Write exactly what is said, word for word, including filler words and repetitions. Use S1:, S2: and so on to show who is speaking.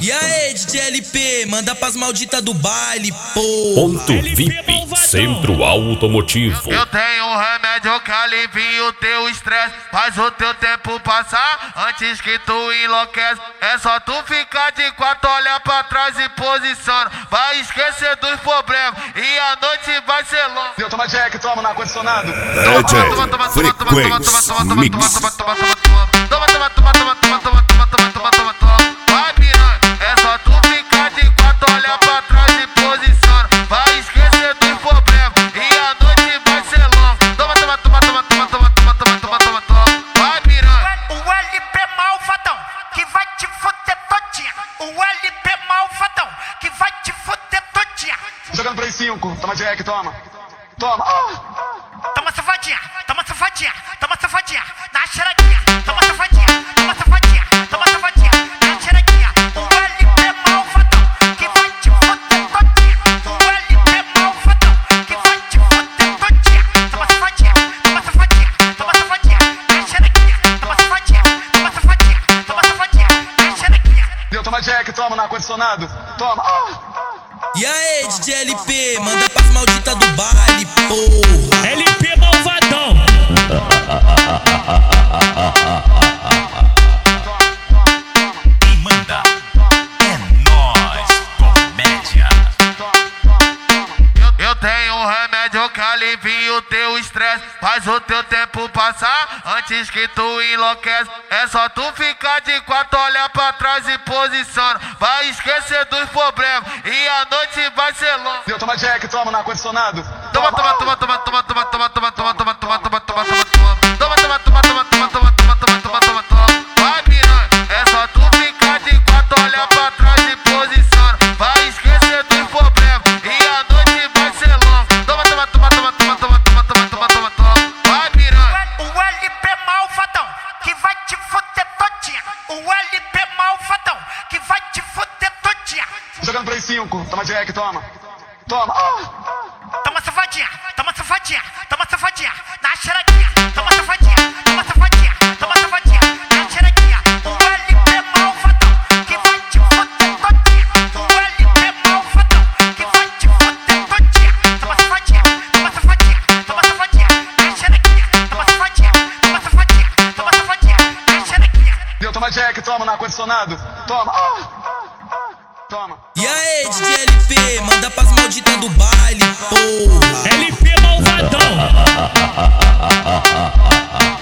S1: E aí, D J L P, manda pras malditas do baile, pô.
S2: Ponto V I P, Centro Automotivo.
S3: Eu tenho um remédio que alivia o teu estresse, faz o teu tempo passar antes que tu enlouquece. É só tu ficar de quatro, olhar pra trás e posiciona. Vai esquecer dos problemas e a noite vai ser longa.
S4: Eu toma Jack, toma no ar-condicionado.
S5: D J Frequência Mix.
S3: Toma, toma, toma, toma, toma, toma, toma, toma, toma, toma, toma, toma. Vai, piranha, é só tu ficar de quatro, olhar pra trás e posiciona. Vai esquecer dos problemas e a noite vai ser longa. Toma, toma, toma, toma, toma, toma, toma, toma, toma, toma, toma. Vai, piranha.
S6: O L P malvadão, que vai te foder todinha. O L P malvadão, que vai te foder todinha.
S4: Jogando Play cinco, toma Jack, toma. Toma.
S6: Toma safadinha, toma safadinha, toma safadinha, na cheiradinha. Toma safadinha, toma safadinha, toma safadinha, na cheiradinha. O L P malvadão, que vai te foder todinha. O L P malvadão, que vai te foder todinha. Toma safadinha, toma safadinha, toma safadinha, na cheiradinha. Toma safadinha, toma safadinha, toma safadinha, na cheiradinha.
S4: Eu toma Jack, toma no ar-condicionado. Toma.
S1: E aí, D J L P, manda pras malditas do baile, porra.
S7: L P malvadão.
S5: Quem manda é nós, comédia.
S3: Eu, eu tenho um remédio que alivia o teu estresse, faz o teu tempo passar antes que tu enlouquece. É só tu ficar de quatro, olhar pra trás e posiciona. Vai esquecer dos problemas e a noite vai ser longa.
S4: Eu toma Jack, toma no ar-condicionado.
S3: Toma, toma, toma, toma, toma, toma, toma, toma, toma, toma, toma, toma, toma, toma, toma. Toma, toma, toma, toma, toma, toma, toma, toma, toma, toma, toma. Vai, piranha, é só tu ficar de quatro, olhar pra trás e posiciona. Vai esquecer dos problemas e a noite vai ser longa. Toma, toma, toma, toma, toma, toma, toma, toma, toma, toma, toma. Vai, piranha.
S6: O L P malvadão, que vai te foder todinha. O L P malvadão, que vai te foder todinha.
S4: Jogando Play cinco, toma Jack, toma. Toma.
S6: Toma safadinha, toma safadinha, toma safadinha, na cheiradinha. Toma safadinha, toma safadinha, toma safadinha, na cheiradinha. O L P malvadão, que vai te foder todinha. O L P malvadão, que vai te foder todinha. Toma safadinha, toma safadinha, toma safadinha, na cheiradinha. Toma safadinha, toma safadinha, toma safadinha, na cheiradinha.
S4: Eu toma Jack, toma no ar-condicionado. Toma. Toma.
S1: E aí, D J L P, manda pras malditas do baile, porra.
S7: L P malvadão.